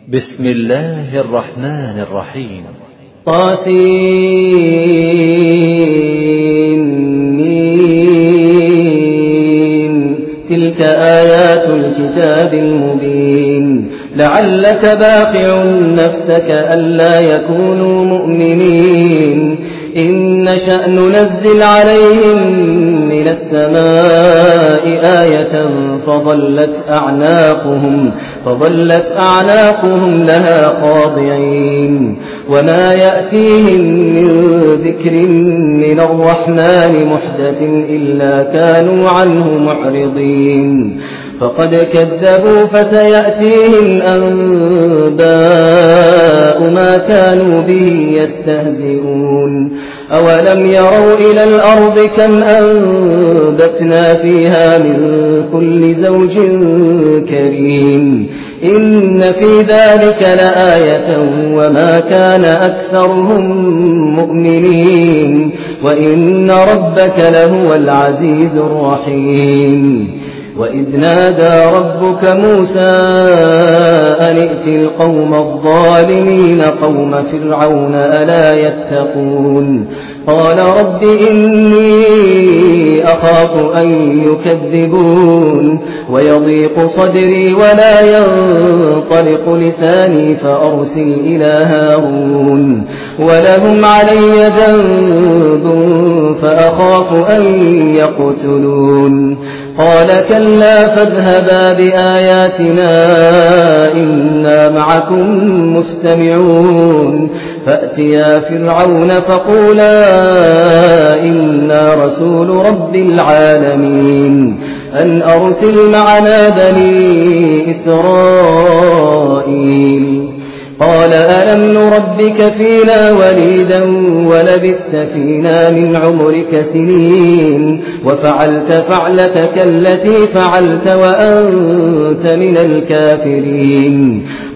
بسم الله الرحمن الرحيم. طاسين. تلك آيات الكتاب المبين. لعلك باخع نفسك ألا يكونوا مؤمنين إن نشأ ننزل عليهم من السماء آية فظلت أعناقهم لها خاضعين وما يأتيهم من ذكر من الرحمن محدث إلا كانوا عنه معرضين فقد كذبوا فسيأتيهم أنباء ما كانوا به يستهزئون أولم يروا إلى الأرض كم أنبتنا فيها من كل زوج كريم إن في ذلك لآية وما كان أكثرهم مؤمنين وإن ربك لهو العزيز الرحيم وإذ نادى ربك موسى أن ائت القوم الظالمين قوم فرعون ألا يتقون قال رب إني أخاف أن يكذبون ويضيق صدري ولا ينطلق لساني فأرسل إلى هارون ولهم علي ذنب فأخاف أن يقتلون قال كلا فاذهبا بآياتنا إنا معكم مستمعون فأتيا فرعون فقولا إنا رسول رب العالمين أن أرسل معنا بني إسرائيل قال ألم نربك فينا وليدا ولبثت فينا من عمرك سنين وفعلت فعلتك التي فعلت وأنت من الكافرين